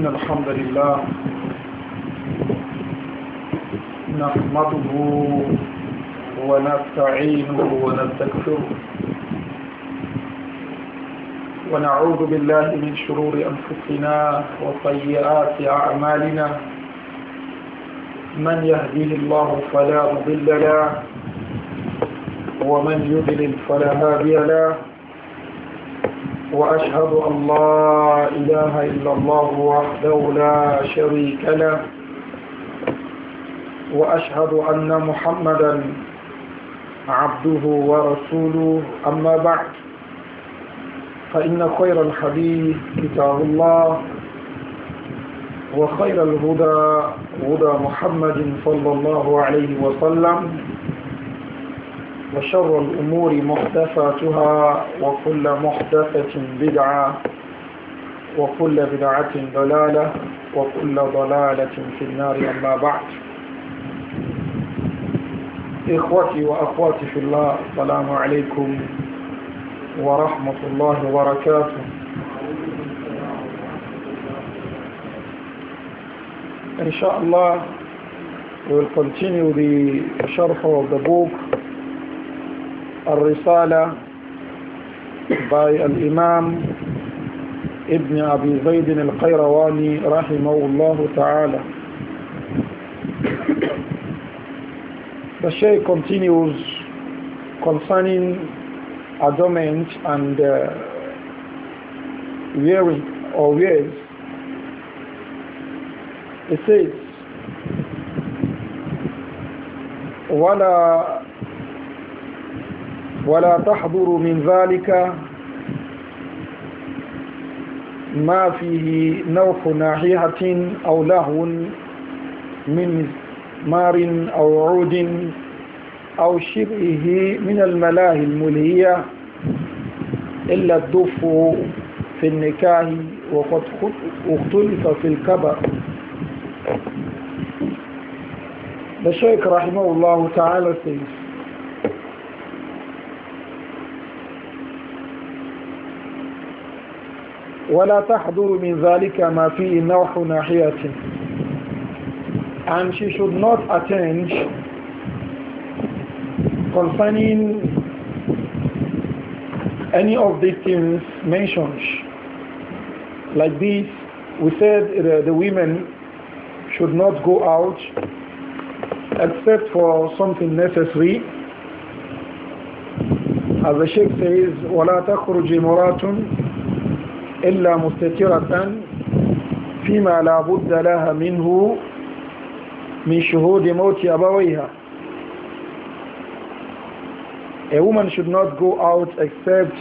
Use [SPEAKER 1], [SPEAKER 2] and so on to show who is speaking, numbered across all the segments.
[SPEAKER 1] إن الحمد لله نحمده ونستعينه ونستغفره ونعوذ بالله من شرور أنفسنا وسيئات أعمالنا من يهديه الله فلا مضل له ومن يضلل فلا هادي له وأشهد أن لا إله إلا الله وحده لا شريك له وأشهد أن محمدا عبده ورسوله أما بعد فإن خير الحديث كتاب الله وخير الهدى هدى محمد صلى الله عليه وسلم وشر الأمور محدثاتها وكل محدثة بدعة وكل بدعة ضلالة وكل ضلالة في النار أما بعد إخوتي وأخواتي في الله السلام عليكم ورحمة الله وبركاته. Inshallah, we will continue the sharh of the book الرسالة by الإمام ابن أبي زيد القيرواني رحمه الله تعالى. The Shaykh continues concerning adornment and wearing or wears. It says ولا تحضر من ذلك ما فيه نوح ناحية أو لهو من مار أو عود أو شبهه من الملاهي الملهية إلا الدف في النكاح وقد اختلف في الكبر. The Shaykh rahimahullah ta'ala says, ولا تحضر من ذلك ما فيه نوح ناحية, and she should not attend concerning any of these things mentioned. Like this, we said the women should not go out except for something necessary. As the Sheikh says, ولا تخرج مرات إلا مستترة فيما لا بد لها منه من شهود موت أبويها. A woman should not go out except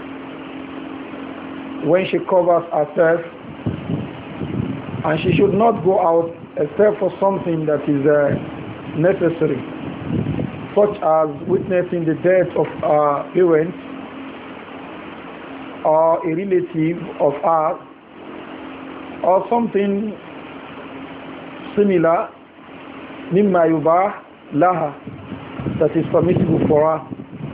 [SPEAKER 1] when she covers herself, and she should not go out except for something that is necessary, such as witnessing the death of her parents or a relative of her, or something similar, mimma yubah laha, that is permissible for her.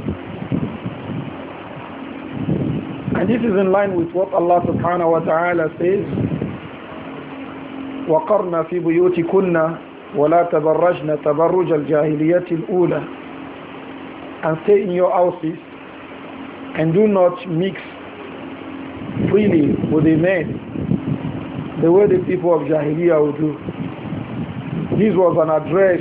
[SPEAKER 1] And this is in line with what Allah subhanahu wa ta'ala says, وَقَرْنَ فِي بُيُوتِكُنَّ وَلَا تَبَرَّجْنَ تَبَرُّجَ الْجَاهِلِيَّةِ الْأُولَى, and stay in your houses and do not mix freely with the men the way the people of Jahiliyyah would do. This was an address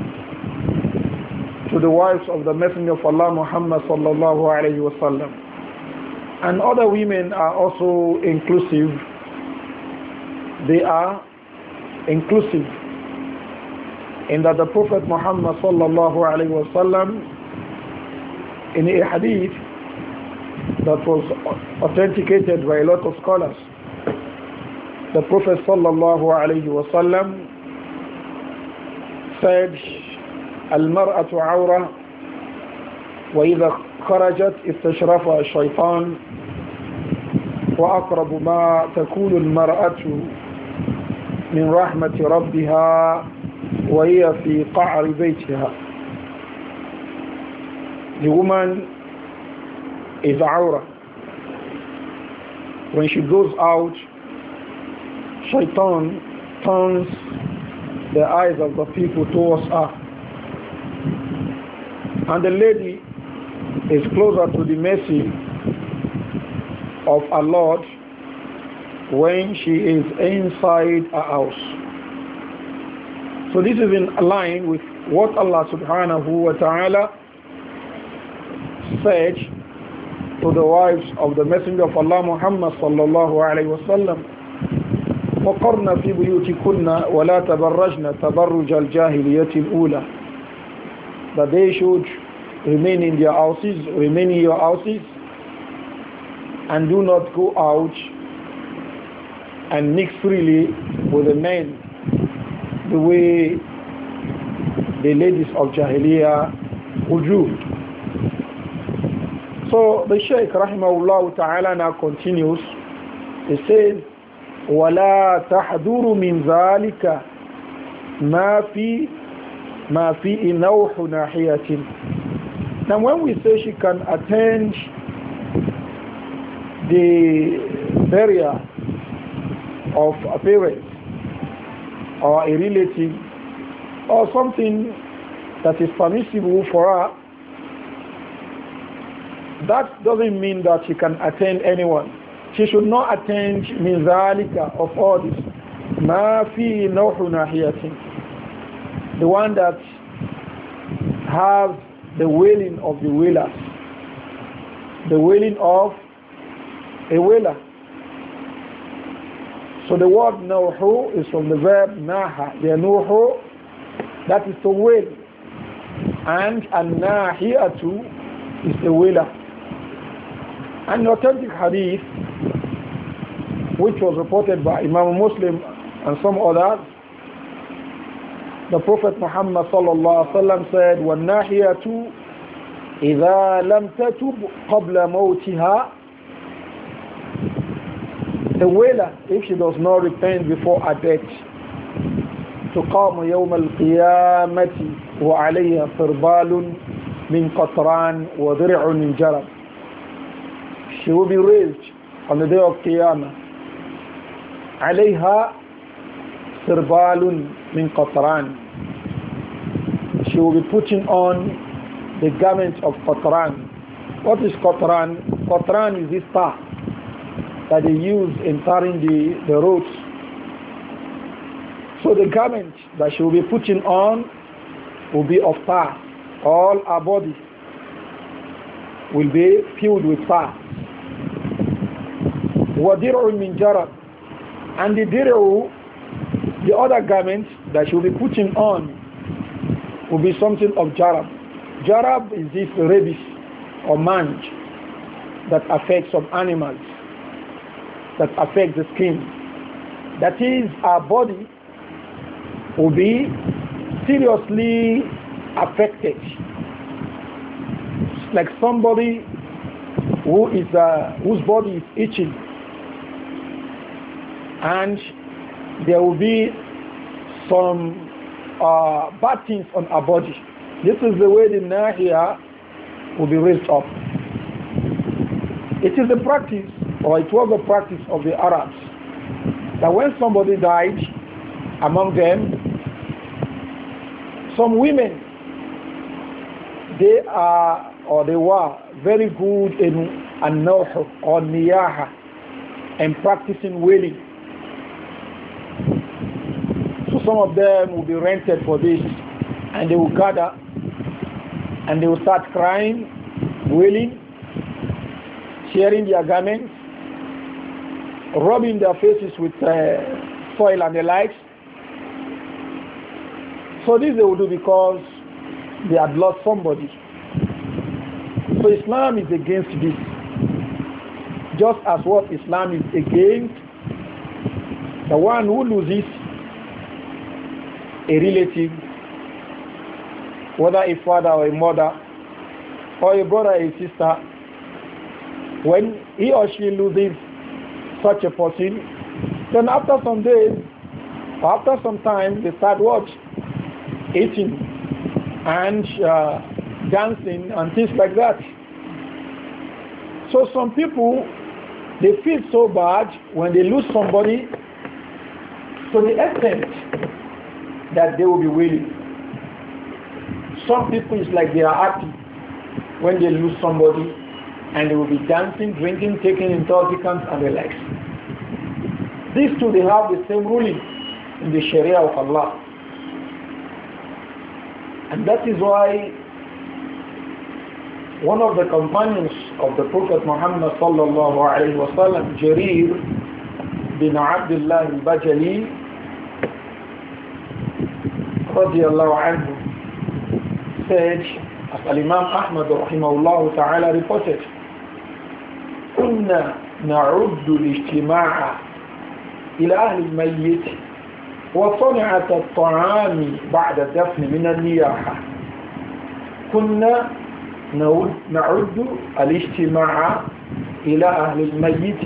[SPEAKER 1] to the wives of the Messenger of Allah Muhammad sallallahu alayhi wa sallam. And other women are also inclusive. They are inclusive in that the Prophet Muhammad sallallahu alayhi wa sallam, in a hadith that was authenticated by a lot of scholars, the Prophet sallallahu alayhi wa sallam said, المرأة عورة وإذا خرجت استشرفها الشيطان وأقرب ما تكون المرأة من رحمة ربها وهي في قعر بيتها. The woman is awra. When she goes out, Shaitan turns the eyes of the people towards her. And the lady is closer to the mercy of our Lord when she is inside a house. So this is in line with what Allah subhanahu wa ta'ala said to the wives of the Messenger of Allah Muhammad sallallahu alayhi wa sallam, وَقَرْنَ فِي بُيُوتِكُنَّ وَلَا تَبَرَّجْنَ تَبَرُّجَ الْجَاهِلِيَّةِ الْأُولَى, that they should remain in their houses, remain in your houses, and do not go out and mix freely with the men the way the ladies of Jahiliyyah would do. So the Shaykh rahimahullah ta'ala now continues. He says, وَلَا تَحْدُرُ مِنْ ذَلِكَ مَا فِي نَوْحُ نَاحِيَةٍ. Now when we say she can attend the burial of a parent or a relative or something that is permissible for her, that doesn't mean that she can attend anyone. She should not attend min zalika, of all this. Ma fi nawhu nahiyatin, the one that has the wailing of the wailers, the wailing of a wailer. So the word nawhu is from the verb naha. The nawhu, that is the wail, and an-nahiyatu is the wailer. An authentic hadith, which was reported by Imam Muslim and some others, the Prophet Muhammad sallallahu alaihi wasallam said, وَالنَّاحِيَةُ إِذَا لَمْ تَتُبْ قَبْلَ مَوْتِهَا, the wailer, if she does not repent before her death, تُقَامُ يَوْمَ الْقِيَامَةِ وَعَلَيْهَا صِرْبَالٌ مِنْ قَطْرَانٍ وَذِرْعٌ مِنْ جَرَبٍ, she will be raised on the day of Qiyamah. عليها سربال من قطران, she will be putting on the garment of Qatran. What is Qatran? Qatran is this tar that they use in tarring the roads. So the garment that she will be putting on will be of tar. All her body will be filled with tar. وَدِرْعٌ مِنْ جَرَبٍ, and the dir'u, the other garment that she will be putting on, will be something of jarab. Jarab is this rabies or mange that affects some animals, that affects the skin. That is, our body will be seriously affected. It's like somebody whose body is itching, and there will be some bad things on our body. This is the way the nahiya will be raised up. It is the practice, or it was the practice of the Arabs, that when somebody died among them, some women, they were very good in an-nawh or niyaha, and practicing wailing. So some of them will be rented for this, and they will gather and they will start crying, wailing, tearing their garments, rubbing their faces with soil and the likes. So this they will do because they had lost somebody. So Islam is against this. Just as what Islam is against the one who loses a relative, whether a father or a mother, or a brother or a sister, when he or she loses such a person, then after some days, or after some time, they start what? Eating and dancing and things like that. So some people, they feel so bad when they lose somebody To the extent that they will be willing. Some people it's like they are happy when they lose somebody and they will be dancing, drinking, taking intoxicants and the likes. These two, they have the same ruling in the Sharia of Allah. And that is why one of the companions of the Prophet Muhammad sallallahu alayhi wa sallam, Jarir bin Abdullah al-Bajali radiyallahu anhu, said, as Imam Ahmad rahimahullah ta'ala reported, كنا نعد الاجتماع إلى أهل الميت وصنعة الطعام بعد الدفن من النياحة. كنا نعد الاجتماع إلى أهل الميت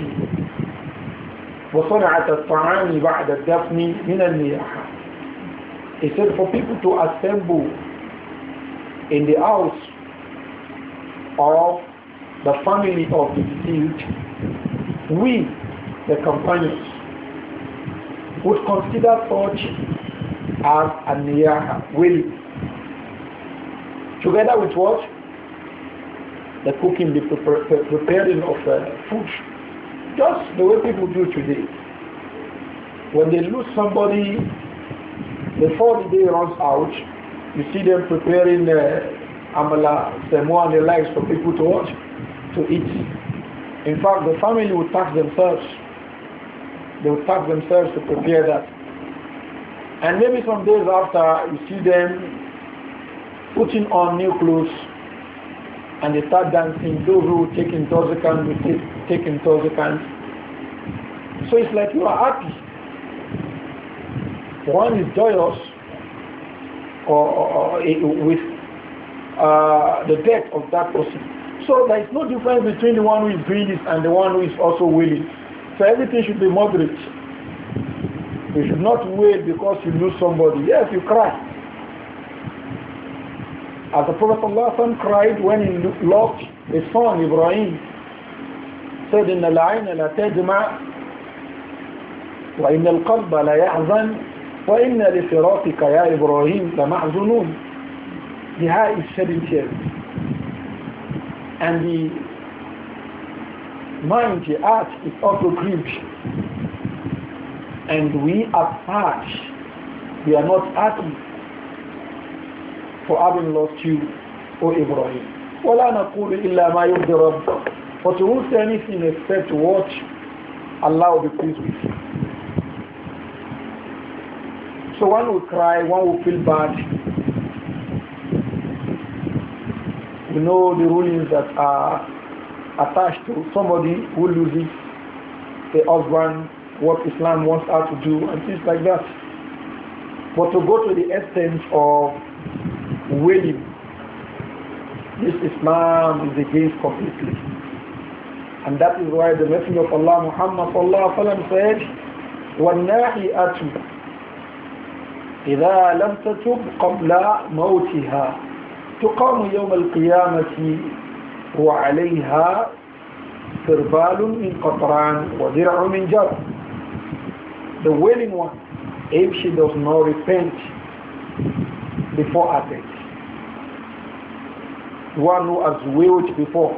[SPEAKER 1] وصنعة الطعام بعد الدفن من النياحة. He said for people to assemble in the house of the family of the deceased, we, the companions, would consider such as a niyaha, will, together with what? The cooking, the preparing of food. Just the way people do today. When they lose somebody, before the day runs out, you see them preparing amala, semo and the likes for people to watch, to eat. In fact, the family would tax themselves. They would tax themselves to prepare that. And maybe some days after, you see them putting on new clothes and they start dancing. Those who take intoxicants will take intoxicants. So it's like you are happy. One is joyous with the death of that person. So there is no difference between the one who is doing this and the one who is also willing. So everything should be moderate. You should not wait because you lose somebody. Yes, you cry. As the Prophet ﷺ cried when he lost his son Ibrahim. Said, إن العين لا تدمع وإن القلب لا يحزن وإن لفراقك يا إبراهيم لمحزونون. The eye is shedding tears. And the mind, the heart is also grieved. And we are sad. We are not happy for having lost you, O Ibrahim. وَلَا نَقُولُ إِلَّا مَا يُرْضِي رَبِّ. But we won't say anything except what Allah will be pleased with. So one will cry, one will feel bad. We know the rulings that are attached to somebody who loses the husband, what Islam wants her to do, and things like that. But to go to the extent of wailing, this Islam is against completely. And that is why the Messenger of Allah Muhammad sallallahu alaihi wasallam said, وَالنَّاحِئَةُ إِذَا لَمْ تَتُبْ قَبْلَ مَوْتِهَا تقام يوم القيامة وعليها سربال من قطران ودرع من جر. The wailing one, if she does not repent before her death, the one who has wailed before,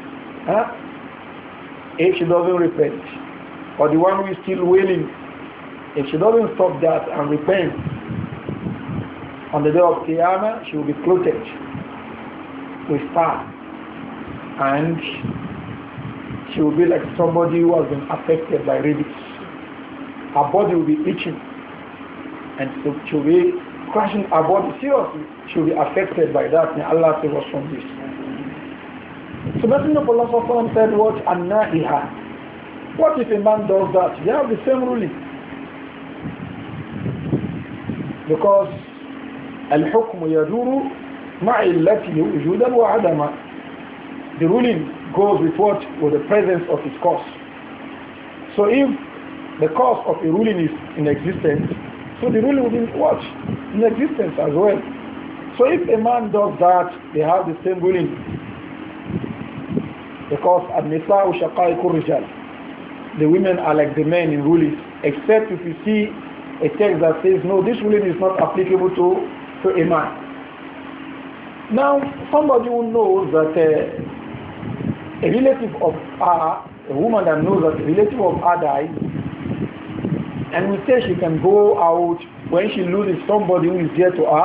[SPEAKER 1] if she doesn't repent, or the one who is still wailing, if she doesn't stop that and repent, on the day of Qiyamah, she will be clothed with fire, and she will be like somebody who has been affected by rabies. Her body will be itching, and so she will be crashing her body seriously. She will be affected by that. May Allah save us from this. So Messenger of Allah said, what? An-na'iha. What if a man does that? They have the same ruling. Because al-hukm yaduru ma'illatihi wujudan wa adama. The ruling goes with what? With the presence of its cause. So if the cause of a ruling is in existence, so the ruling will be what? In existence as well. So if a man does that, they have the same ruling. Because an-nisa'u shaqaiqur rijal. The women are like the men in rulings, except if you see a text that says, no, this ruling is not applicable to a man. Now, somebody who knows that a relative of her, a woman that knows that a relative of her died, and we say she can go out when she loses somebody who is dear to her.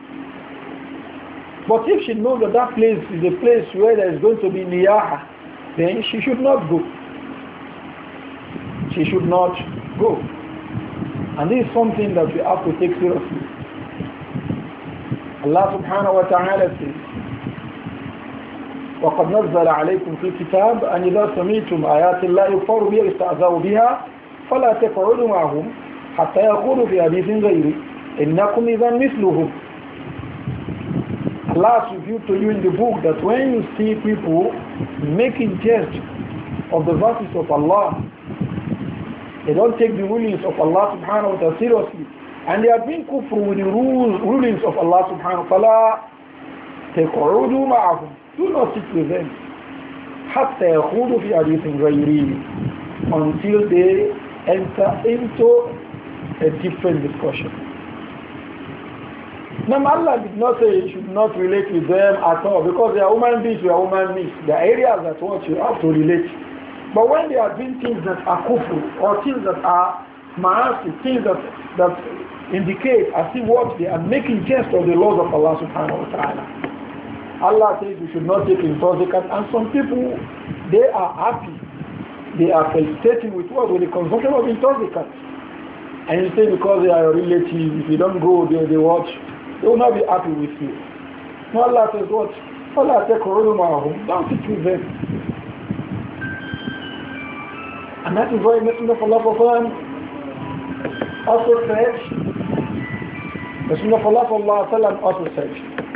[SPEAKER 1] But if she knows that that place is a place where there is going to be niyaha, then she should not go. She should not go. And this is something that we have to take seriously. Allah subhanahu wa ta'ala says, وَقَدْ نَزَّلَ عَلَيْكُمْ فِي الْكِتَابِ أَنْ إِذَا سَمِعْتُمْ آيَاتِ اللَّهِ يُكْفَرُ بِهَا وَيُسْتَهْزَأُ بِهَا فَلَا تَقْعُدُوا مَعَهُمْ حَتَّى يَخُوضُوا فِي حَدِيثٍ غَيْرِهِ إِنَّكُمْ إِذًا مِثْلُهُمْ. Allah has revealed to you in the book that when you see people making jest of the verses of Allah, they don't take the rulings of Allah subhanahu wa ta'ala seriously, and they are being kufr with the rulings of Allah subhanahu wa ta'ala. تَقْعُدُوا مَعَهُمْ. Do not sit with them. حَتَّى يَخُوضُوا فِي حَدِيثٍ غَيْرِهِ. Until they enter into a different discussion. Now Allah did not say you should not relate with them at all, because they are human beings, we are human beings. There are areas that what you have to relate. But when they are doing things that are kufr, or things that are ma'asi, things that indicate as if what they are making jest of the laws of Allah subhanahu wa ta'ala, Allah says you should not take intoxicant, and some people, they are happy. They are felicitating with what? With the consumption of intoxicants. And you say because they are your relatives, if you don't go, they watch, they will not be happy with you. No, Allah says what? Allah take don't sit with them. And that is why Messenger of Allah also said, Messenger of Allah also said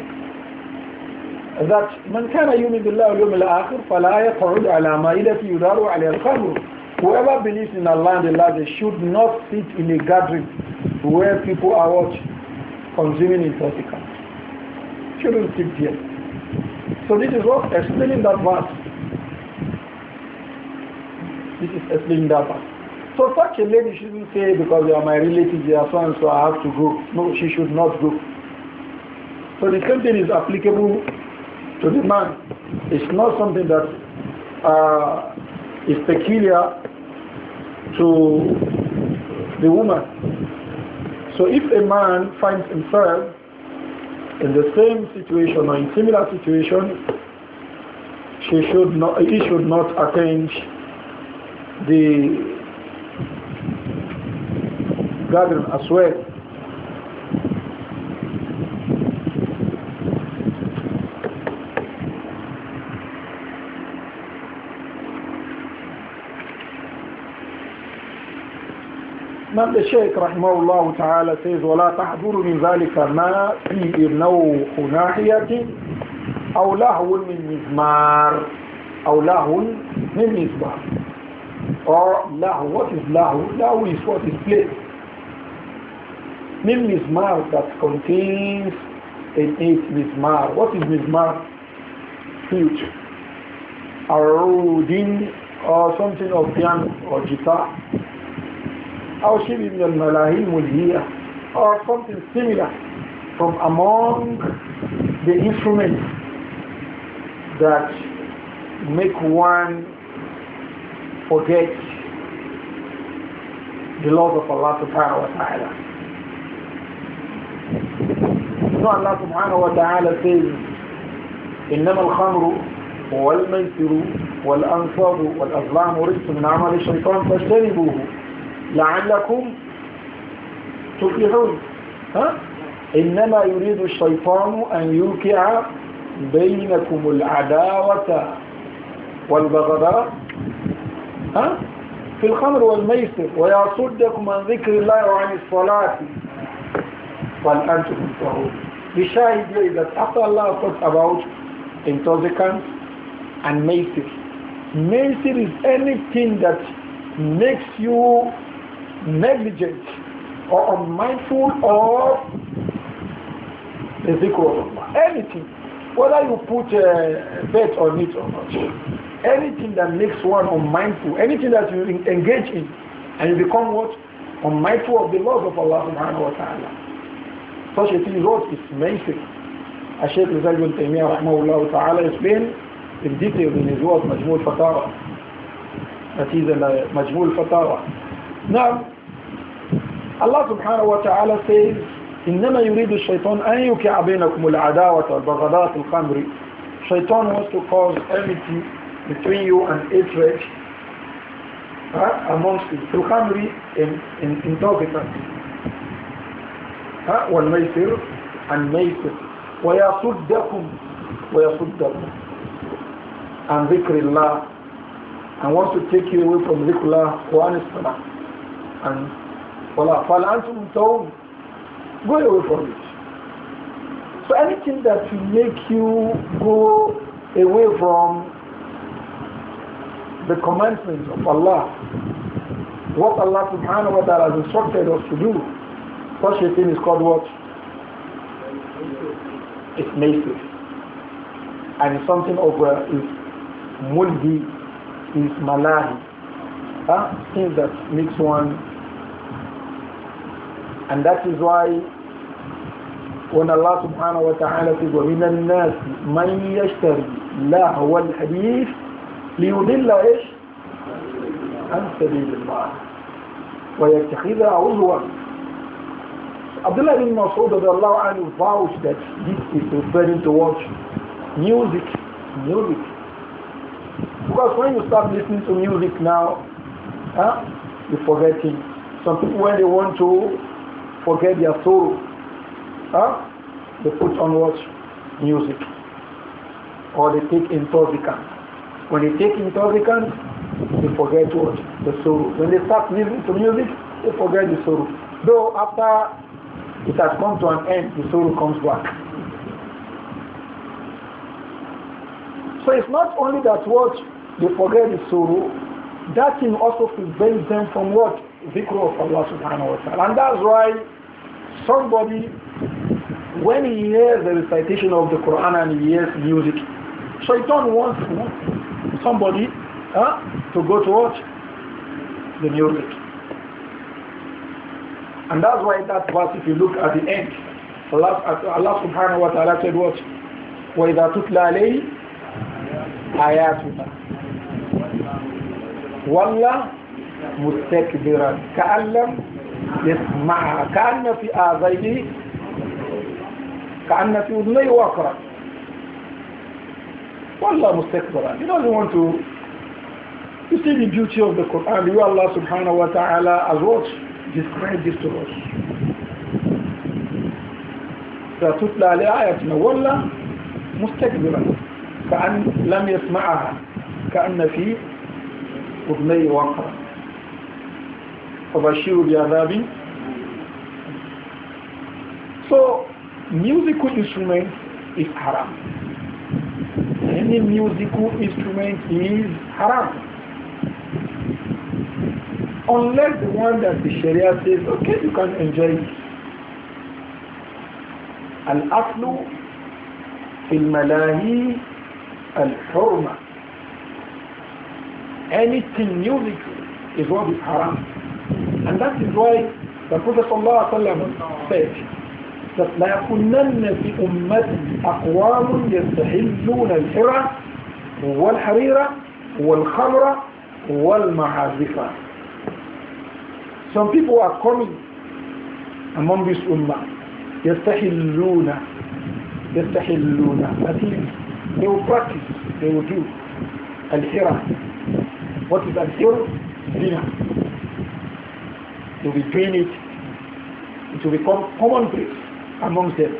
[SPEAKER 1] that من كان يؤمن بالله واليوم الآخر فلا يقعد على مائدة يدار عليها الخمر. Whoever believes in Allah and the last day should not sit in a gathering where people are consuming intoxicants. Shouldn't sit here. So this is what explaining that verse. This is explaining that verse. So such a lady shouldn't say because they are my relatives, they are so and so, I have to go. No, she should not go. So the same thing is applicable to the man. It's not something that is peculiar to the woman. So if a man finds himself in the same situation or in similar situation, he should not attend the gathering as well. Now the Shaykh rahimahullah ta'ala says, وَلَا تَحْضُرُ مِنْ ذَلِكَ مَا فِي إِرْنَوْ خُنَاحِيَةٍ أَوْ لَهْوٌ مِنْ مِزْمَارٍ أَوْ لَهْوٌ مِنْ مِزْمَارٍ. Or lahu, what is lahu? Lahu is what is play. Min mizmar, that contains in it mizmar. What is mizmar? Flute. Arudin, or something of piano or guitar. Or shibib min al-malahi mulhiya, or something similar from among the instruments that make one forget the laws of Allah subhanahu wa ta'ala. So Allah subhanahu wa ta'ala says, إنما الخمر والميسر والأنصاب والأظلام رجس من عمل الشيطان فاجتنبوه لعلكم تفلحون. إنما يريد الشيطان أن يوقع بينكم العداوة والبغضاء في الخمر والميسر ويصدكم عن ذكر الله وعن الصلاة وأنتم تنتهون. The shahid here is that after Allah talks about intoxicants and maisir, maisir is anything that makes you negligent or unmindful of the zikr of Allah. Anything, whether you put a bet on it or not, anything that makes one unmindful, anything that you engage in and you become what? unmindful of the laws of Allah subhanahu wa ta'ala. Such a thing is what is maisir. As Shaykh Rizal ibn Taymiyyah rahmahullah ta'ala explained in detail in his work Majmul Fatawa. That is Majmul Fatawa. Now, Allah subhanahu wa ta'ala says, إنما يريد الشيطان أن يوقع بينكم العداوة والبغضاء في الخمر. Shaitan wants to cause enmity between you and hatred amongst you. في الخمر in intoxicants. والميسر and ميسر. ويصدكم عن ذكر الله, and wants to take you away from ذكر الله وعن الصلاة and صلاة. فالأنتم منتهون. Go away from it. So anything that will make you go away from the commandments of Allah, what Allah subhanahu wa ta'ala has instructed us to do, such a thing is called what? It's maisir. And it's something of is mulhi, is malahi. Things that makes one. And that is why when Allah subhanahu wa ta'ala says وَمِنَ النَّاسِ مَنْ يَشْتَرِي لَهْوَ الْحَدِيثِ لِيُضِلَّ إيش عن سبيل الله وَيَتَّخِذَهُ هُزُوًا. Abdullah bin Mas'ud radiallahu anhu vouched that this is referring to what? Music. Because when you start listening to music now, you're forgetting. Some people, when they want to forget their soul, they put on what? Music. Or they take intoxicants. When they take intoxicants, they forget what? The soul. When they start listening to music, they forget the soul. Though after it has come to an end, the soul comes back. So it's not only that what they forget the soul, that thing also prevents them from what? Dhikr of Allah subhanahu wa ta'ala. And that's why somebody, when he hears the recitation of the Quran and he hears music, Shaitan wants somebody to go to watch the music. And that's why that verse, if you look at the end, Allah subhanahu wa ta'ala said what? وَإِذَا تُتْلَى عَلَيْهِ آيَاتُنَا وَاللَّهُ مُسْتَكْبِرًا كَأَنْ لَمْ يَسْمَعْهَا كَأَنَّ فِي آذَيْنِهِ كَأَنَّ فِي أُذُنَيْهِ وَقْرًا. وَاللَّهُ مُسْتَكْبِرًا. He doesn't want to. You see the beauty of the Quran. You, Allah subhanahu wa ta'ala, as what? Describe this to us. فَتُتْلَى عَلَيْهِ آيَاتُنَا وَاللَّهُ مُسْتَكْبِرًا كأن لم يسمعها كأن في أذنيه وقرا فبشروا بعذاب. So musical instrument is haram. Any musical instrument is haram, unless the one that the Sharia says okay, you can enjoy it. Al-aslu fil malahi al-hurma. Anything musical is what is haram. And that is why the Prophet ﷺ said that لا يكونن في أمتي أقوام يستحلون الحرى والحرير والخمر والمعازف. Some people are coming among this ummah. يستحلون. That is, they will practice, they will do al-hira. What is al-hira? Zina. They will be doing it. It will become commonplace amongst them.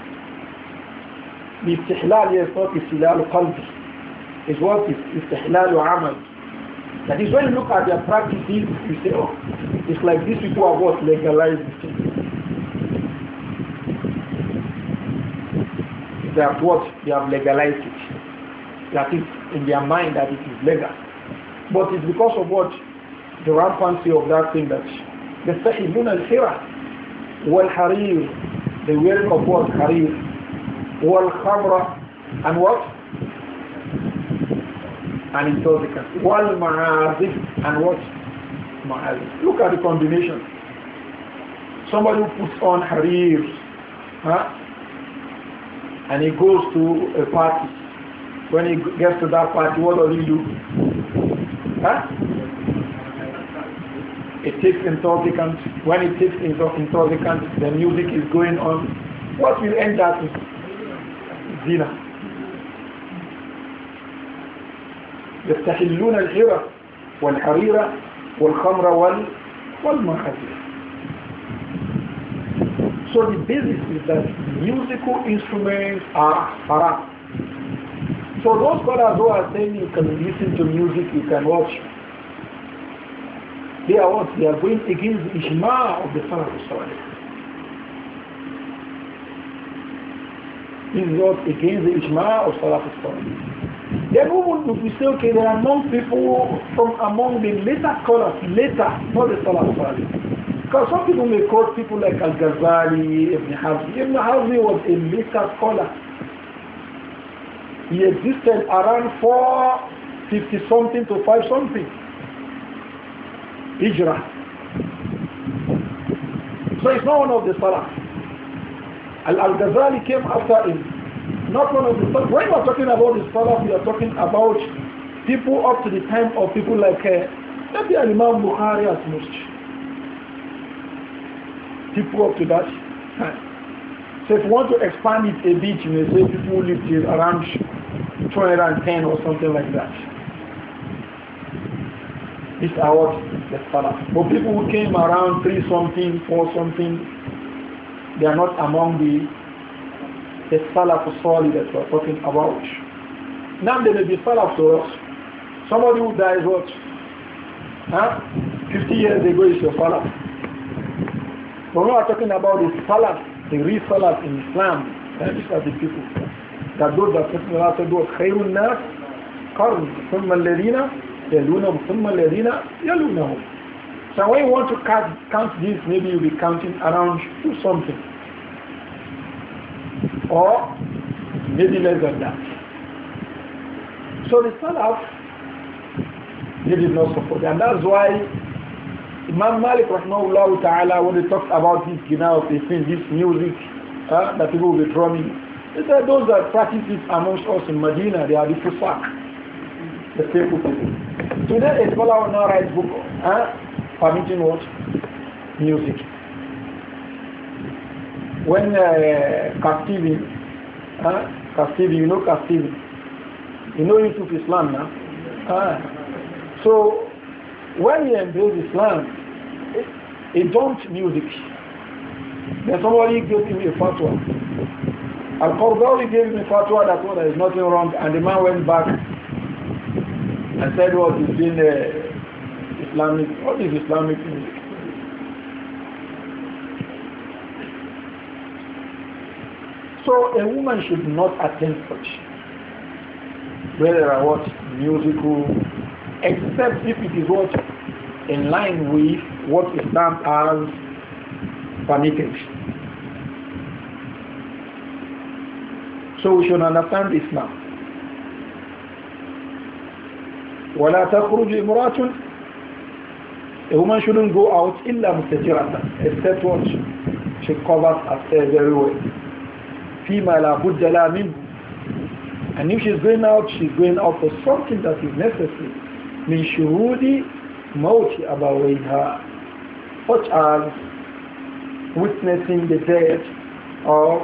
[SPEAKER 1] The istihlal is not istihlal qalbi. It's what is istihlal amal. That is when you look at their practices, you say, oh, it's like these people have what legalized this thing. They have what? They have legalized it. That is in their mind that it is legal. But it's because of what? The rampancy of that thing that يستحلون الحرى والحرير, the wearing of what? Harir. والخمر, and what? And intoxicants. والمعازف, and what? Ma'azif. Look at the combination. Somebody who puts on harir, huh? And he goes to a party. When he gets to that party, what does he do? Huh? It takes intoxicants. When it takes intoxicants, the music is going on. What will end up is zina. يستحلون الحرى والحرير والخمر والمخازن. So the basis is that musical instruments are haram. So those scholars who are saying you can listen to music, you can watch, they are what? They are going against the ijma of the Salaf al-Salih. This is what? Against the ijma of Salaf al-Salih. Then if we say, okay, there are among people from among the later scholars, later, not the Salaf al-Salih. Because some people may quote people like Al-Ghazali, Ibn Hazmi. Ibn Hazmi was a later scholar. He existed around 450 something to 5 something. Hijrah. So it's not one of the Salaf. Al-Ghazali came after him. Not one of the Salaf. When you are talking about the Salaf, you are talking about people up to the time of people like maybe Imam Bukhari as most. People up to that time. So if you want to expand it a bit, you may say people who lived here around 210 or something like that. These are what the Salaf. But people who came around 3 something, 4 something, they are not among the Salaf Salih that we are talking about. Now there may be Salaf to us. Somebody who dies what? 50 years ago is your Salaf. But we are talking about the Salaf, the real Salaf in Islam. These are the people. That those that Allah said was خير الناس قرن ثم الذين يلونهم ثم الذين يلونهم. So when you want to count this, maybe you'll be counting around 2 something. Or maybe less than that. So the Salaf, they did not support. And that's why Imam Malik rahmahullah ta'ala, when they talked about this gina of this music that people will be drumming, they said those that practice it amongst us in Medina, they are the Fusaq, the faithful people. Today a scholar will now write book permitting what? Music. When Castivi, you know Castivi, you know Yusuf Islam now. So when he embraced Islam, he dumped music. Then somebody gave him a fatwa. Al-Qardawi gave him a fatwa that there is nothing wrong, and the man went back and said what is being Islamic, what is Islamic music? So a woman should not attend such, where there are what? Musical, except if it is what? In line with what Islam has permitted. So we should understand this now. وَلَا تَخْرُجِ إِمْرَاتٌ. A woman shouldn't go out إِلَّا مُسْتَتِرَةً, except what? She covers herself very well. فِيمَا لَا بُدَّ لَا مِنْهُ. And if she's going out for something that is necessary. مِنْ شُهُودِ مَوْتِ أَبَوَيْهَا, such as witnessing the death of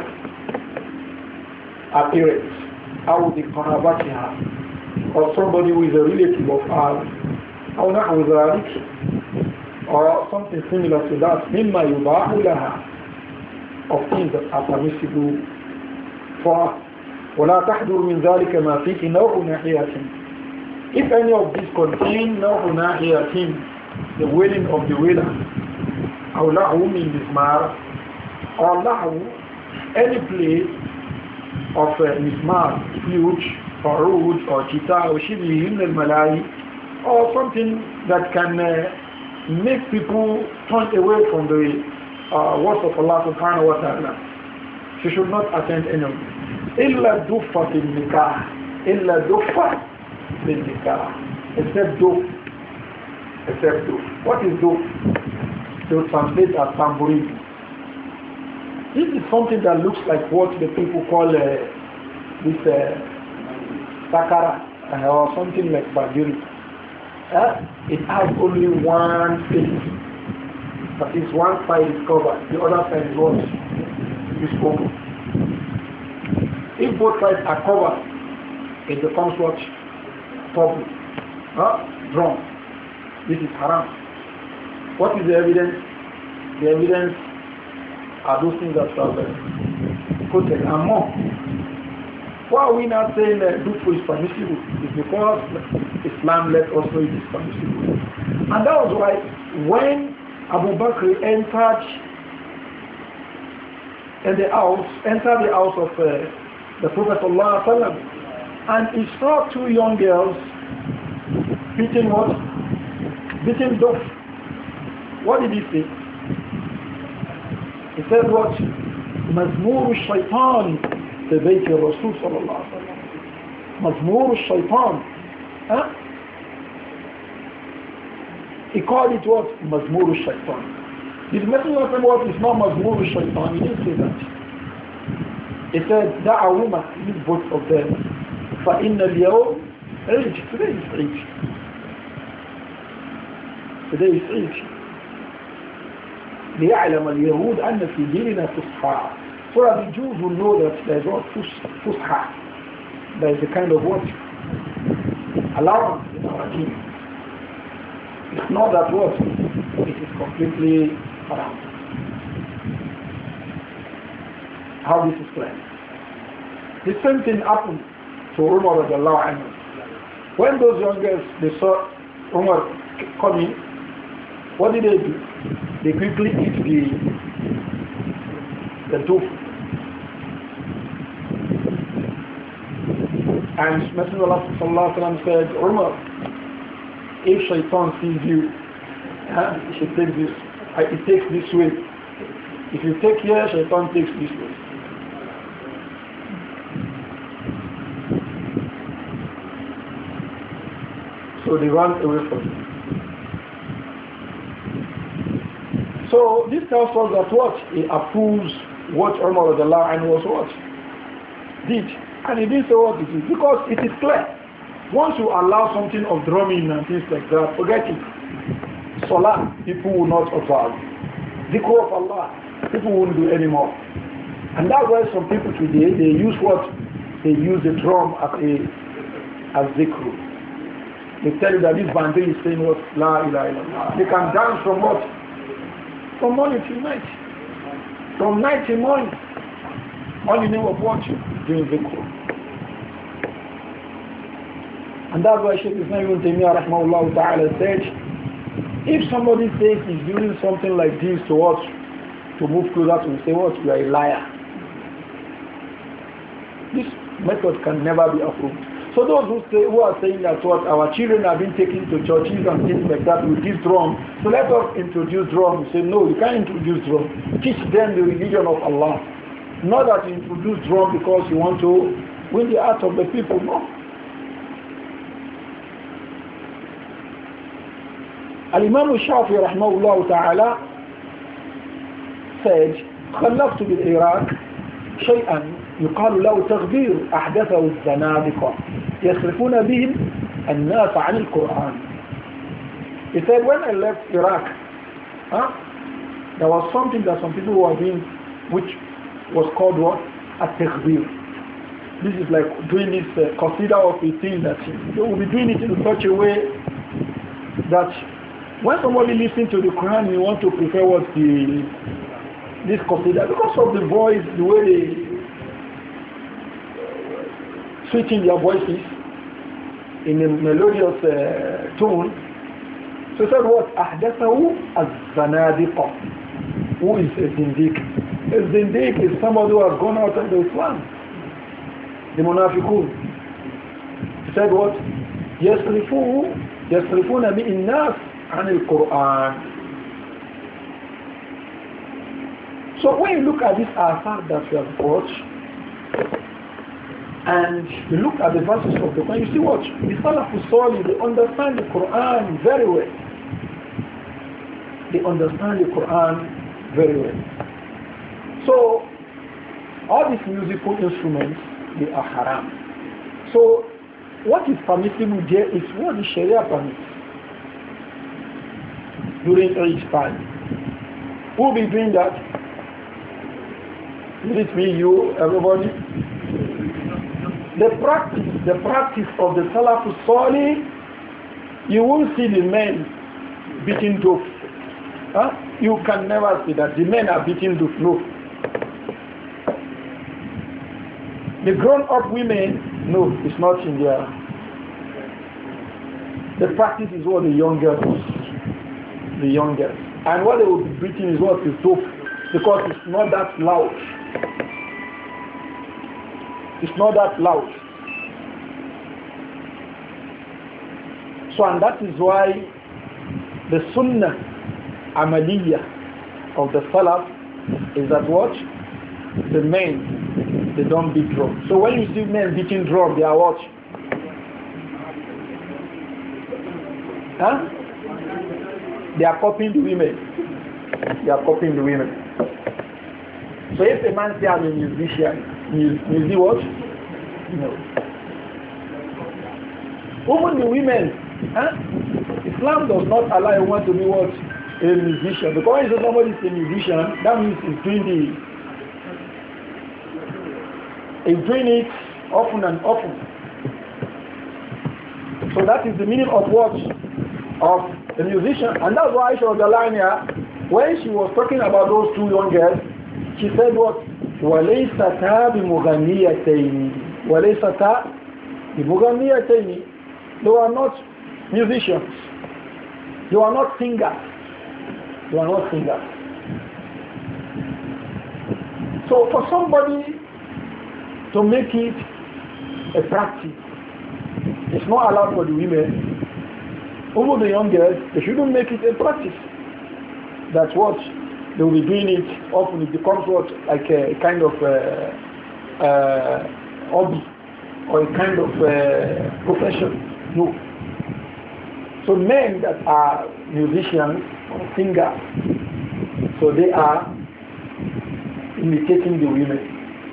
[SPEAKER 1] her parents, أو بقرابتها, or somebody who is a relative of ours, أو نحو ذلك, or something similar to that, مما يباح لها, of things that are permissible for us. ولا تحضر من ذلك ما فيه نوع ناحية. If any of these contain نوع ناحية, the wailing of the wailer, أو لهو من مزمار, or لهو, any play of mizmar, flute, or oud, or guitar, or shibhi min al-malai, or something that can make people turn away from the words of Allah subhanahu wa ta'ala. She should not attend any of them. إِلَّا دُفَّ فِي النِّكَاحِ, إِلَّا دُفَّ فِي النِّكَاحِ, except duf. Except duf. What is duf? They will translate as tambourine. This is something that looks like what the people call this sakara or something like Baduri. It has only one face. That is, one side is covered, the other side is what? Is open. If both sides are covered, it becomes what? Public. Drum. This is haram. What is the evidence? The evidence are those things that are quoted and more. Why are we not saying that dufu is permissible? It's because Islam let us know it is permissible. And that was why when Abu Bakr entered the house of the Prophet ﷺ, and he saw two young girls beating what? Beating dove. What did he say? He said what? مزمور الشيطان في بيت الرسول صلى الله عليه وسلم. مزمور الشيطان. He called it what? مزمور الشيطان. His messenger said what is not مزمور الشيطان. He didn't say that. He said دعوهما, leave both of them. فإن اليوم عيد. Today is Eid. Today is Eid. ليعلم اليهود أن في ديننا فسحة. So that the Jews will know that there is what? Fusha. There is a kind of what? Allowance in our deen. It's not that what? It is completely haram. How this is clear. The same thing happened to Umar radiallahu anhu. When those young girls, they saw Umar coming, what did they do? They quickly eat the tofu. And Messenger of Allah said, Umar, if shaitan sees you, he should take this. It takes this way. If you take here, shaitan takes this way. So they run away from him. So this tells us that what? He approves what Umar was what? Did. And he didn't say what it is. Because it is clear. Once you allow something of drumming and things like that, forget it. Salah, people will not observe. Dhikr of Allah, people won't do anymore. And that's why some people today, they use what? They use the drum as dhikr. They tell you that this bandit is saying what? La ilaha illallah. They can dance from what? From morning till night. From night till morning. All the name of what? Doing dhikr. And that's why Shaykh Islam Ibn Taymiyyah rahmahullah ta'ala said, if somebody says he's doing something like this to what? To move closer to say what? You are a liar. This method can never be approved. So those who are saying that what our children have been taken to churches and things like that with this drum, so let us introduce drum. You say no, you can't introduce drum. Teach them the religion of Allah. Not that you introduce drum because you want to win the heart of the people. No. Al-Imam al-Shafi'i rahmahullah ta'ala said, خلفت بالعراق شيئا يقال له تغبير أحدثه الزنادقة يصرفون بهم الناس عن القرآن. He said, when I left Iraq, there was something that some people were doing which was called what? At-Taghbir. This is like doing this consider of a thing that they will be doing it in such a way that when somebody listens to the Quran, you want to prefer what this consider because of the voice, the way they switching their voices in a melodious tone. So he said what? أحدثه الزنادقة. Who is a zindiq? A zindiq is somebody who has gone out of the Islam. The munafiqun. He said what? يصرفون بالناس عن القرآن. So when you look at this asar that we have watched, and you look at the verses of the Quran, you see what? The Salafus Salih, they understand the Quran very well. They understand the Quran very well. So All these musical instruments, they are haram. So what is permissible there is what the Sharia permits during each time. Who will be doing that? Is it me, you, everybody? The practice of the Salafus Salih, you will see the men beating doof. Huh? You can never see that the men are beating doof. No. The grown-up women, no, it's not in there. The practice is what the young girls. The young girls. And what they will be beating is what is doof, because it's not that loud. It's not that loud. So, and that is why the Sunnah Amaliyah of the Salaf is that what? The men, they don't beat drum. So when you see men beating drum, they are what? Huh? They are copying the women. They are copying the women. So if a man says I'm a musician, music what? No. Even the women, huh? Islam does not allow a woman to be what? A musician. Because if somebody is a musician, that means he's doing it often and often. So that is the meaning of what? Of a musician. And that's why Aisha Radhalania, when she was talking about those two young girls, she said what? وَلَيْسَتَا بِمُغَنِّيَتَيْنِ وَلَيْسَتَا بِمُغَنِّيَتَيْنِ. They were not musicians. They were not singers. They were not singers. So for somebody to make it a practice, it's not allowed for the women. Over the young girls, they shouldn't make it a practice. That's what they will be doing it often. It becomes what, like a kind of hobby or a kind of profession. No. So men that are musicians or singers, so they are imitating the women.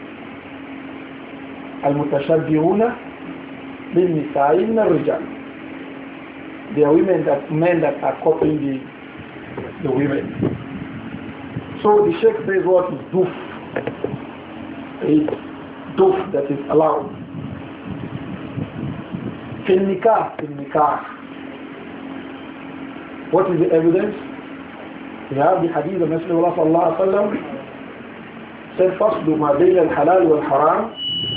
[SPEAKER 1] المتشبهون بالنساء من الرجال. They are men that are copying the women. So the Sheikh says what is doof? It's doof that is allowed. في النكاح. What is the evidence? We have the hadith of Messenger of Allah sallallahu alaihi wasallam said فصل ما بين الحلال والحرام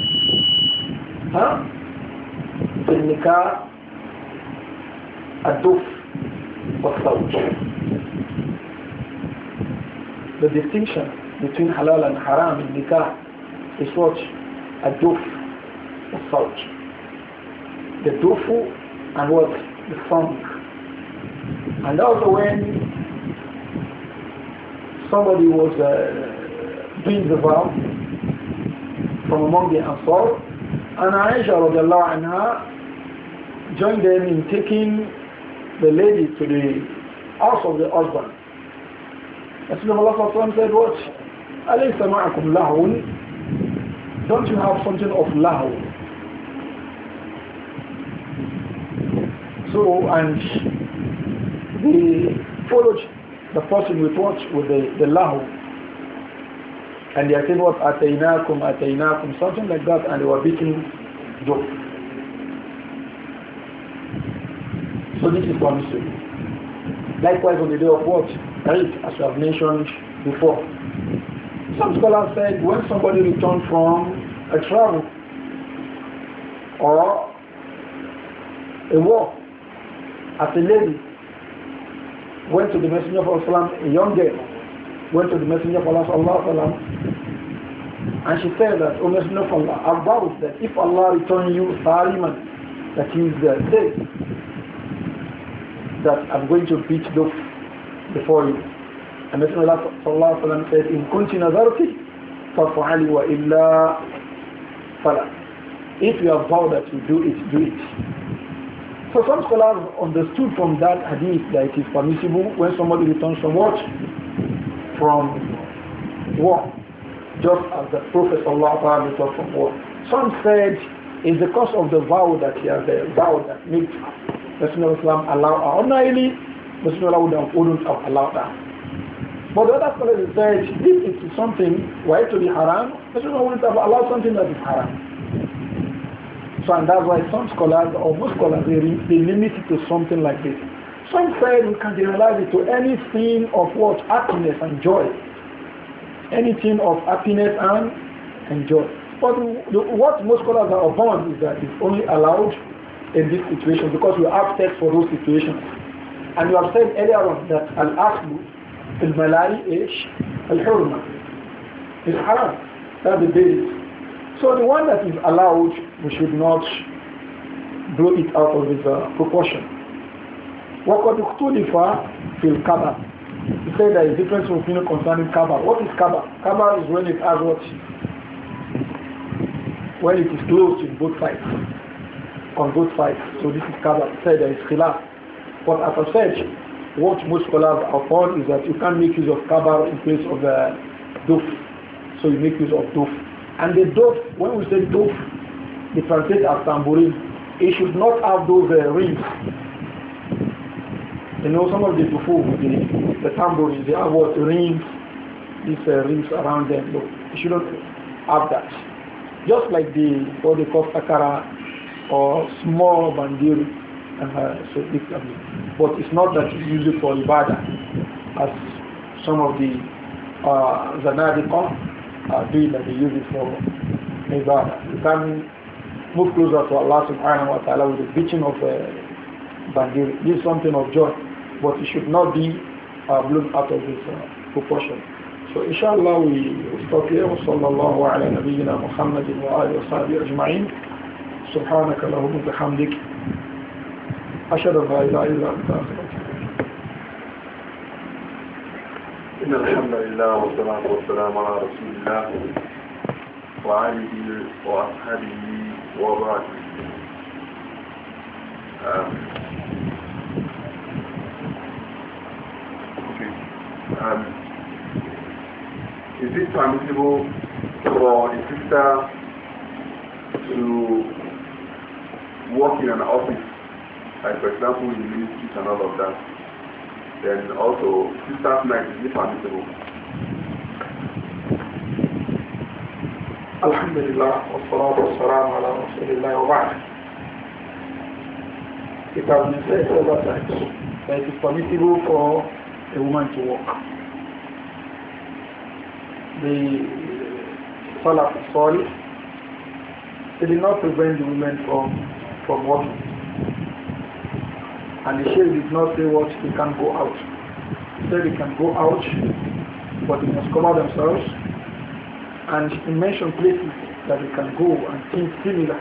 [SPEAKER 1] في النكاح الدف والصوت. The distinction between halal and haram in nikah is what? الدف والصوت. The dufu and what? The song. And also when somebody was doing the vow from among the Ansar, and Aisha radiallahu anha joined them in taking the lady to the house of the husband. Messenger of Allah said, what? أَلَيْسَ مَعَكُمْ لَهْوٌ? Don't you have something of lahu? So, and they followed the person with what? With the lahu. And they said what? Ataynakum, something like that, and they were beating joke. So this is permissible. Likewise on the day of what? Eid, as we have mentioned before. Some scholars said when somebody returned from a travel or a war, as a lady went to the Messenger of Allah, a young girl went to the Messenger of Allah, and she said that, O Messenger of Allah, I vow that if Allah return you Saliman, that he is dead, that I'm going to beat those before you. And Messenger of Allah said, In kunti nazarti, fa'fa'ali wa illa fala. If you have vowed that you do it, do it. So some scholars understood from that hadith that it is permissible when somebody returns from what? From war. just as the Prophet ﷺ taught from war. Some said it's because of the vow that he has, the vow that makes Messenger of Islam allow her. Ordinarily, Messenger of Allah wouldn't have allowed her. But the other scholars said, if it is something why to be haram, Messenger of Allah wouldn't have allowed something that is haram. So and that's why some scholars, or most scholars, they limit it to something like this. Some said we can generalize it to anything of what? Happiness and joy. Anything of happiness and joy. But what most scholars are upon is that it's only allowed in this situation because we have text for those situations. And you have said earlier on that al-aslu al-malai ish al-hurma is haram. That's the basis. So the one that is allowed, we should not blow it out of its proportion. وَقَدْ اُخْتُلِفَ فِي الْكَبَرِ He said there is a difference of opinion concerning kabar. What is kabar? Kabar is when it has what? When it is closed in both sides. On both sides. So this is kabar. He said there is khilaf. But as I said, what most scholars are upon is that you can't make use of kabar in place of duf. So you make use of duf. And the duf, when we say duf, they translate as tambourine. It should not have those rings. You know, some of the dufu, the tambourines, they have what rings, these rings around them. No, you shouldn't have that. Just like what they call sakara or small bandir, so but it's not that you use it for ibadah, as some of the zanadiqa are doing, that they use it for ibadah. You can move closer to Allah subhanahu wa ta'ala with the beating of bandir. This is something of joy, but it should not be blown out of its proportion. So inshallah we stop here. وصلى الله على نبينا محمد وآله وصحبه أجمعين. سبحانك اللهم وبحمدك أشهد أن لا إله إلا أنت
[SPEAKER 2] إن الحمد لله والصلاة والسلام على رسول الله وآله وأصحابه وبعد. Is it permissible for a sister to work in an office, like for example in ministries and all of that? Then also, sister's night, is it permissible?
[SPEAKER 1] Alhamdulillah, wassalatu wassalamu ala rasulillah wa ba'd. It has been said over time that it is permissible for a woman to work. The Salaf Salih, they did not prevent the women from working. And the Shaykh did not say what they can go out. He said they can go out, but they must cover themselves. And he mentioned places that they can go and things similar.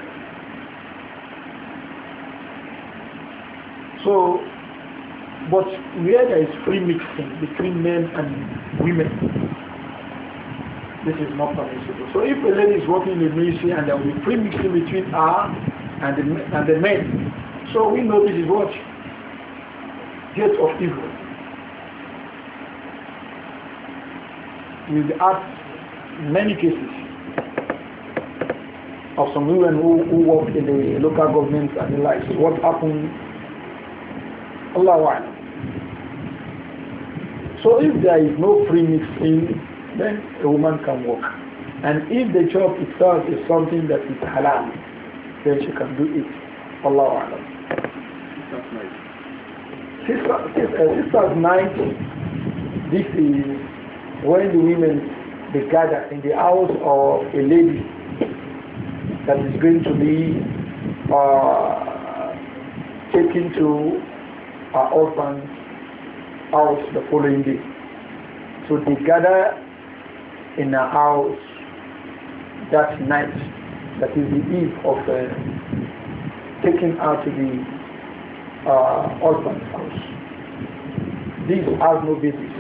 [SPEAKER 1] So, but where there is free mixing between men and women, this is not permissible. So if a lady is working in the ministry and there will be free mixing between her and the men, so we know this is what? Gate of evil. We've had many cases of some women who work in the local government and the like. So what happened? Allahu Akbar. So if there is no free mixing, then a woman can work. And if the job itself is something that is halal, then she can do it. Allahu Akbar. Sister's night, this is when the women, they gather in the house of a lady that is going to be taken to her husband's house the following day. So they gather in a house that night, that is the eve of taking her to the husband's house. This has no basis.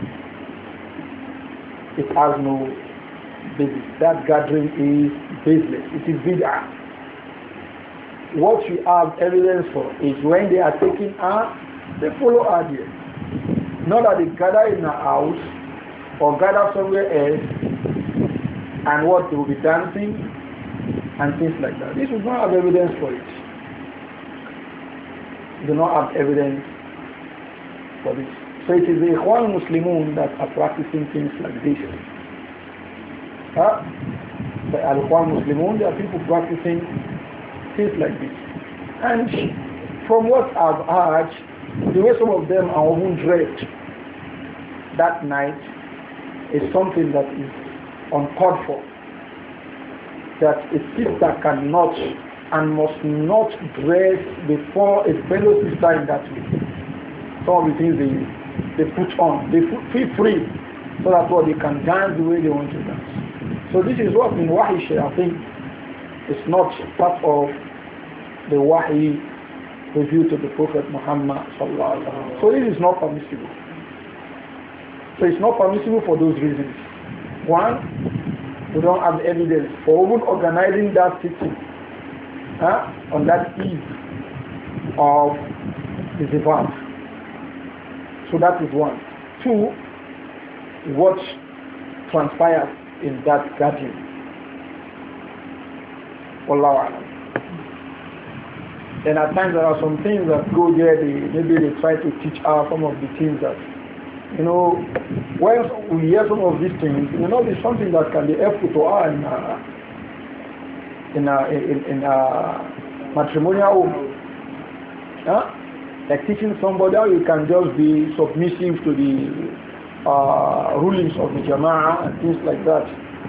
[SPEAKER 1] It has no basis. That gathering is baseless. It is bid'ah. What you have evidence for is when they are taking her, they follow her there. Not that they gather in her house or gather somewhere else and what they will be dancing and things like that. This does not have evidence for it. Do not have evidence for this. So it is the Ikhwan Muslimun that are practicing things like this. The Ikhwan Muslimun, there are people practicing things like this. And from what I've heard, the way some of them are even dressed that night is something that is uncalled for. That a sister cannot and must not dress before a fellow sister in that way. Some of the things they put on, they feel free so that what they can dance the way they want to dance. So this is what in Wahi I think is not part of the Wahi revealed to the Prophet Muhammad sallallahu alaihi wasallam. So this is not permissible. So it's not permissible for those reasons. One, we don't have evidence for even organizing that sitting on that eve of the Zivat. So that is one. Two, what transpires in that gathering. Wallahu a'lam. Then at times there are some things that go there, maybe they try to teach us some of the things that, when we hear some of these things, it's something that can be helpful to us in a matrimonial home. Like teaching somebody how you can just be submissive to the rulings of the Jama'ah and things like that.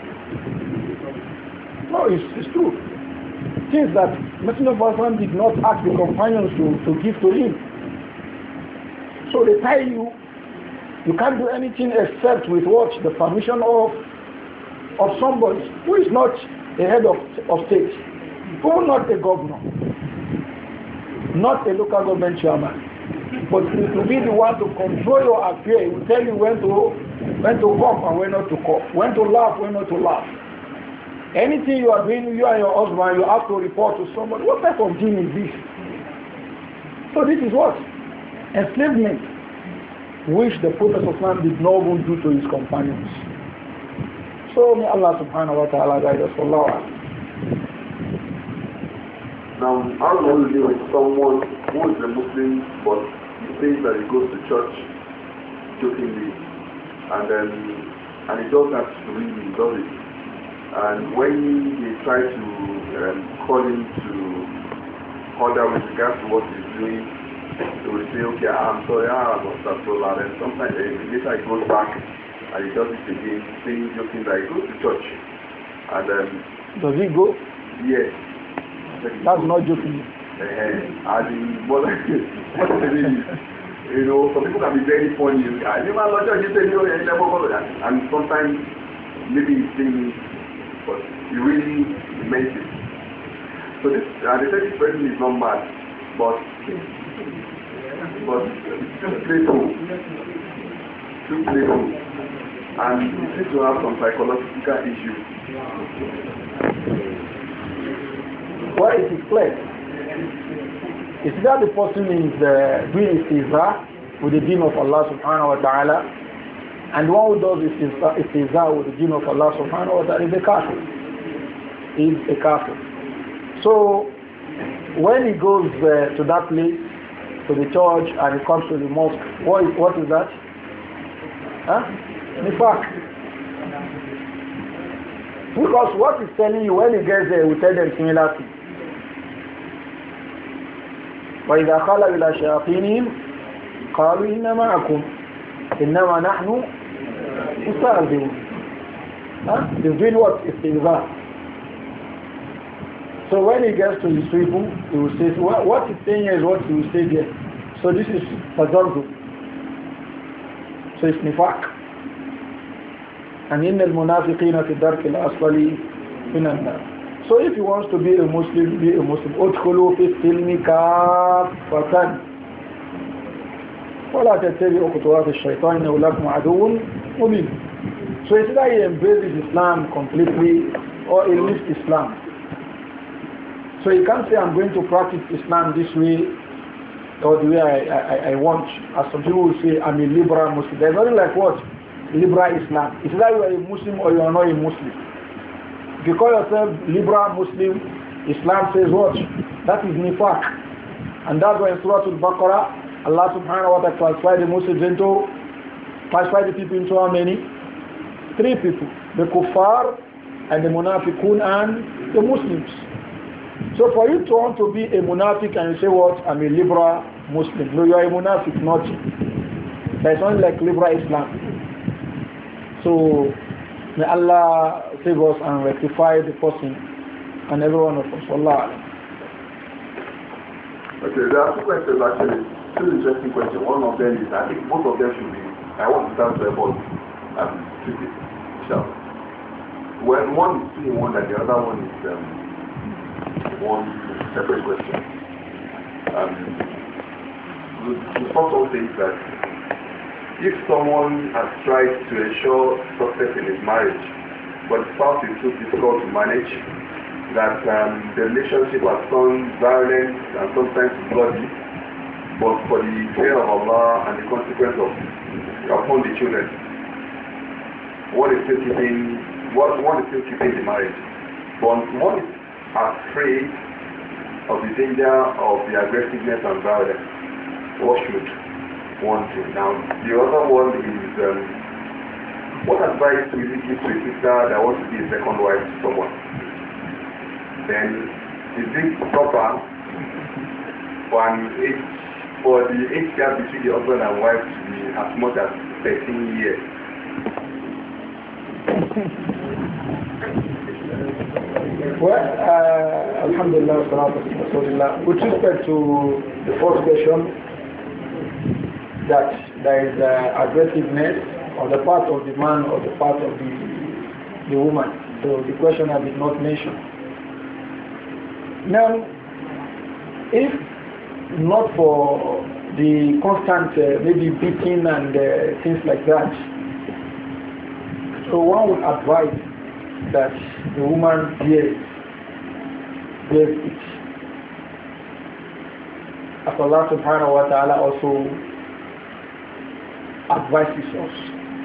[SPEAKER 1] No, it's true. Things that Messenger of Allah did not ask the companions to give to him. So they tell you can't do anything except with what? The permission of somebody who is not the head of state, who not a governor, not a local government chairman, but to be the one to control your affairs. He will tell you when to cough and when not to cough, when to laugh, when not to laugh. Anything you are doing, you and your husband, you have to report to somebody. What type of thing is this? So this is what? Enslavement, which the Prophet ﷺ did not even do to his companions. So may Allah subhanahu wa ta'ala guide us. Allah.
[SPEAKER 2] Now, how do you deal with someone who is a Muslim but he says that he goes to church jokingly and he does that really, he does it. And when they try to call him to order with regards to what he's doing, they will say, okay, I'm sorry, I was that so loud. And sometimes later he goes back and he does it again, saying, joking that he goes to church. And
[SPEAKER 1] does he go?
[SPEAKER 2] Yes.
[SPEAKER 1] That's not joking.
[SPEAKER 2] And more like some people can be very funny. And sometimes maybe he's saying, but he really meant it. So they said this person is not mad, but too playful. And he seems to have some psychological issues.
[SPEAKER 1] Well, it is clear. It's that the person is doing istihza with the deen of Allah subhanahu wa ta'ala, and one who does istihza with the deen of Allah subhanahu wa ta'ala is a kafir. Is a kafir. So when he goes to that place, to the church, and he comes to the mosque, what is that? Nifaq. Because what he's telling you, when he gets there, he will tell them similar things. وإذا خلوا إلى شياطينهم قالوا إنا معكم إنما نحن مستهزئون. He's doing what? Istihza. So when he gets to his people, he will say, what he's saying is what he will say there. So this is tazardu. So it's nifaq. And إن المنافقين في الدرك الأسفل من النار. So if he wants to be a Muslim, be a Muslim. ادخلوا في السلم كافة ولا تتبعوا خطوات الشيطان إنه لكم عدو مبين. So it's either he embraces Islam completely or he leaves Islam. So you can't say I'm going to practice Islam this way or the way I want. As some people will say I'm a liberal Muslim. There's nothing like what? Liberal Islam. It's either you are a Muslim or you are not a Muslim. If you call yourself liberal Muslim, Islam says what? That is nifaq. And that's why in Surah Al-Baqarah, Allah subhanahu wa ta'ala classified the Muslims into, classified the people into how many? Three people. The kuffar, and the munafiqun, and the Muslims. So for you to want to be a munafiq and you say what? I'm a liberal Muslim. No, you are a munafiq, not. There's only like liberal Islam. So may Allah save us and rectify the person and every one of us. Allah.
[SPEAKER 2] Okay, there are two questions actually. Two interesting questions. One of them is, I think both of them should be, I want to start with about treat it. When one is saying one and the other one is one separate question. The first one says that if someone has tried to ensure success in his marriage, but the spouse is too difficult to manage, that the relationship has turned violent and sometimes bloody, but for the fear of Allah and the consequence of upon the children, one is still keeping the marriage, but one is afraid of the danger of the aggressiveness and violence. What should one do? Now, the other one is, what advice will you give to a sister that wants to be a second wife to someone? Then, is it proper for the age gap between the husband and wife to be as much as 13 years?
[SPEAKER 1] Well, Alhamdulillah, salatu wasalam. With respect to the first question, that there is aggressiveness on the part of the man or the part of the woman. So the question I did not mention. Now, if not for the constant maybe beating and things like that, so one would advise that the woman bears it. As Allah subhanahu wa ta'ala also advises us.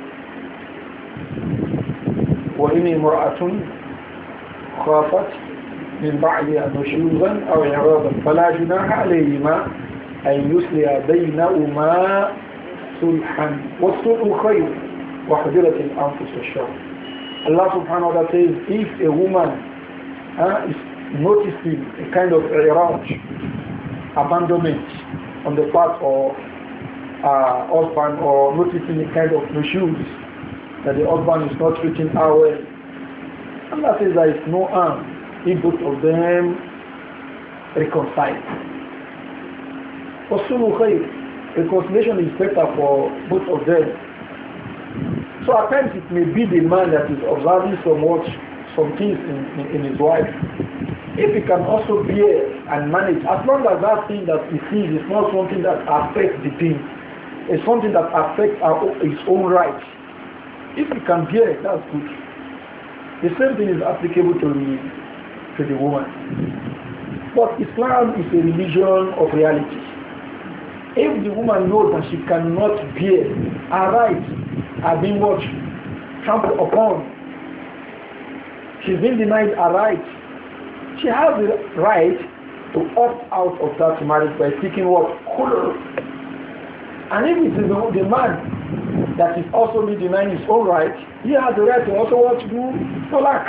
[SPEAKER 1] وَإِنِ امْرَأَةٌ خَافَتْ مِنْ بَعْلِهَا نُشُوزًا أَوْ إِعْرَاضًا فَلَا جُنَاحَ عَلَيْهِمَا أَنْ يُصْلِحَ بَيْنَهُمَا صُلْحًا وَالصُّلْحُ خَيْرٌ وَحُضِرَتِ الْأَنفُسُ الشُّحَّ. Allah subhanahu wa ta'ala says, if a woman is noticing a kind of abandonment on the part of husband, or noticing a kind of nushuz, that the husband is not treating her well, Allah says there is no harm if both of them reconcile. Reconciliation is better for both of them. So at times it may be the man that is observing some things in his wife. If he can also bear and manage, as long as that thing that he sees is not something that affects the thing, it's something that affects his own rights. If he can bear it, that's good. The same thing is applicable to the woman. But Islam is a religion of reality. If the woman knows that she cannot bear, her rights are being trampled upon, she's been denied her rights, she has the right to opt out of that marriage by seeking khulur. And if it is the man that is also being denied his own right, he has the right to also do talaq.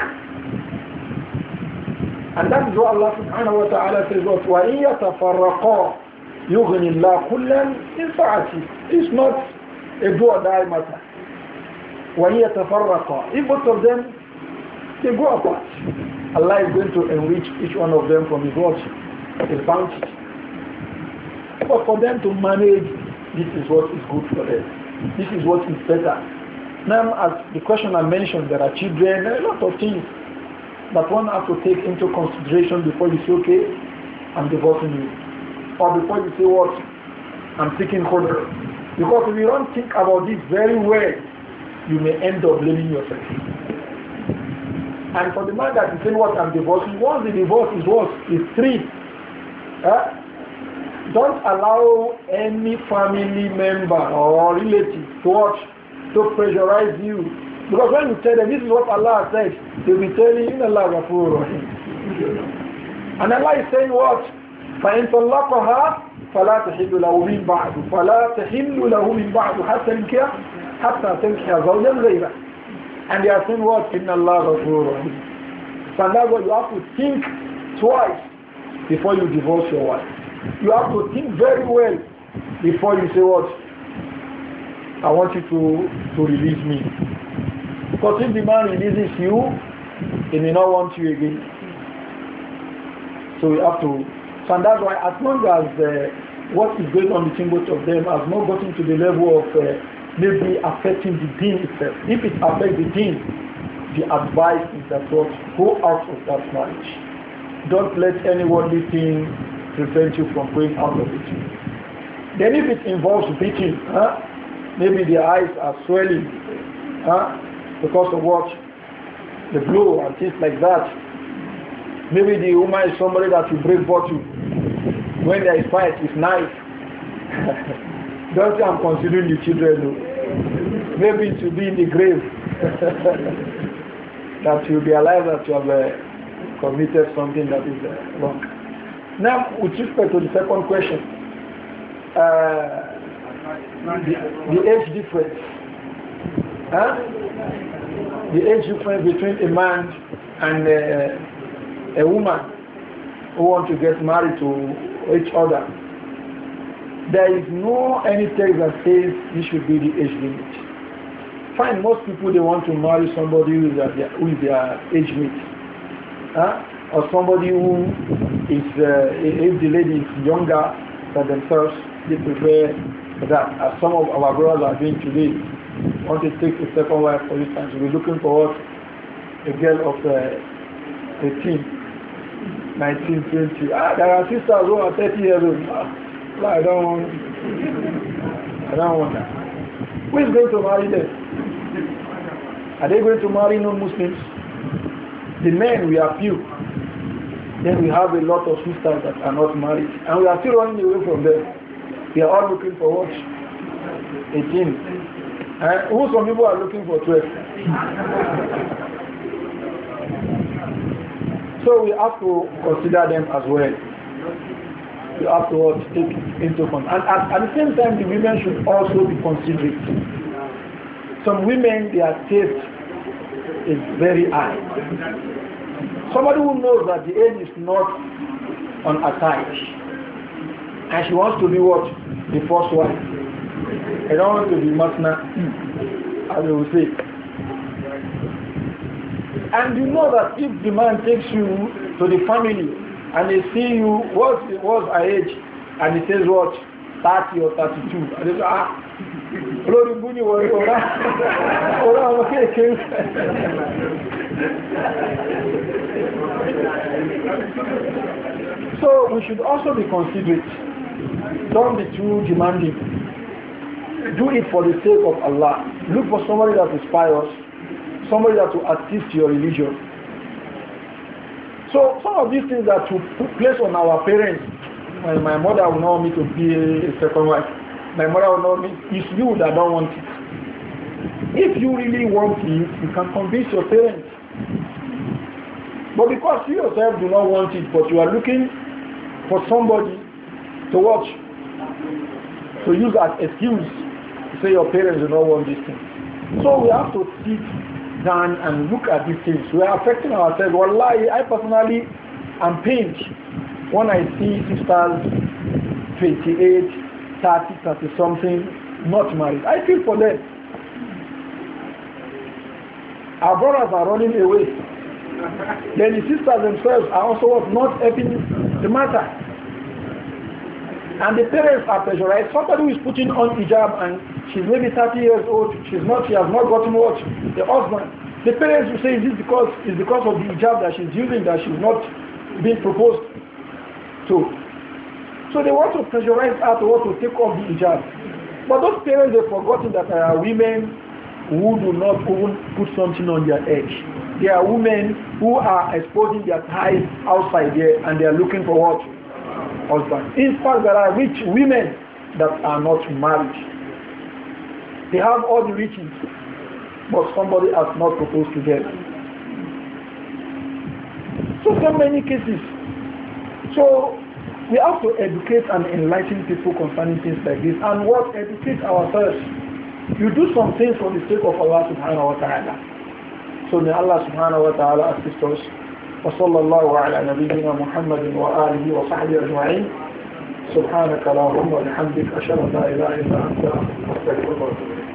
[SPEAKER 1] And that is what Allah subhanahu wa ta'ala says, وَإِن يَتَفَرَّقَا يُغْنِ اللَّهُ كُلًّا مِنْ سَعَتِهِ. It's not a do or die matter. وَإِن يَتَفَرَّقَا. If both of them, they go apart, Allah is going to enrich each one of them from his bounty. But for them to manage, this is what is good for them. This is what is better. Now, as the question I mentioned, there are children, there are a lot of things that one has to take into consideration before you say, okay, I'm divorcing you. Or before you say what? I'm seeking khulur. Because if you don't think about this very well, you may end up blaming yourself. And for the man that is saying what I'm divorcing, once the divorce is free, don't allow any family member or relative to pressurize you. Because when you tell them this is what Allah said, They'll be telling you, Allah Ghafur Rahim. And Allah is saying what? فَإِن طَلَّقَهَا فَلَا تَحِلُّ لَهُ مِن بَعْدُ فَلَا تَحِلُّ لَهُ مِن بَعْدُ حَتَّى تَنْكِحَ زَوْجًا غَيْرَهُ. And they are saying what? إِنَّ اللَّهَ غَفُورٌ رَحِيمٌ. So that's why you have to think twice before you divorce your wife. You have to think very well before you say what? I want you to release me. Because if the man releases you, he may not want you again. So we have to. So and that's why as long as what is going on between both of them has not gotten to the level of maybe affecting the deen itself. If it affects the deen, the advice is that what? Go out of that marriage. Don't let any worldly thing prevent you from going out of it. Then if it involves beating, maybe the eyes are swelling because of what? The blow and things like that. Maybe the woman is somebody that will break bottle. When there is fight, it's knife. Don't say I'm considering the children. No. Maybe it will be in the grave. That you realize that you have committed something that is wrong. Now, with respect to the second question, the age difference. The age difference between a man and a woman who want to get married to each other. There is no any text that says this should be the age limit. Fine, most people they want to marry somebody who is their age mate. Or somebody who is, if the lady is younger than themselves, they prefer that. As some of our brothers are doing today, want to take a second wife for instance, we're looking for what? A girl of 18, 19, 20. There are sisters who are 30 years old. I don't want that. Who is going to marry them? Are they going to marry non-Muslims? The men, we are few. Then we have a lot of sisters that are not married. And we are still running away from them. We are all looking for what? 18. Who some people are looking for 12. So we have to consider them as well. We have to take into account. And at the same time, the women should also be considerate. Some women, their taste is very high. Somebody who knows that the age is not on her side, and she wants to be what? The first wife. I don't want to be Masna, as they will say. And you know that if the man takes you to the family and they see you, what's her age? And he says what? 30 or 32. And they say, so we should also be considerate. Don't be too demanding. Do it for the sake of Allah. Look for somebody that is pious, somebody that will assist your religion. So some of these things that to place on our parents, my mother will not want me to be a second wife. My mother will not want me. It's you that don't want it. If you really want it, you can convince your parents. But because you yourself do not want it, but you are looking for somebody to watch, to use as excuse to say your parents do not want this thing. So we have to sit down and look at these things. We are affecting ourselves. Wallahi, I personally am pained when I see sisters 28, 30 something not married. I feel for them. Our brothers are running away. Then the sisters themselves are also not helping the matter. And the parents are pressurized. Somebody who is putting on hijab and she's maybe 30 years old, she has not gotten what? The husband. The parents will say it's because of the hijab that she's using that she's not being proposed to. So they want to pressurize her to want to take off the hijab. But those parents have forgotten that there are women who do not even put something on their edge. There are women who are exposing their thighs outside there and they are looking for what? Husband. In fact, there are rich women that are not married. They have all the riches, but somebody has not proposed to them. So many cases. So we have to educate and enlighten people concerning things like this. And what? Educate ourselves. You do some things for the sake of Allah subhanahu wa ta'ala. So may Allah subhanahu wa ta'ala assist us. وصلى الله على نبينا محمد وآله وصحبه أجمعين. سبحانك اللهم وبحمدك أشهد أن لا إله إلا أنت أستغفرك وأتوب إليك.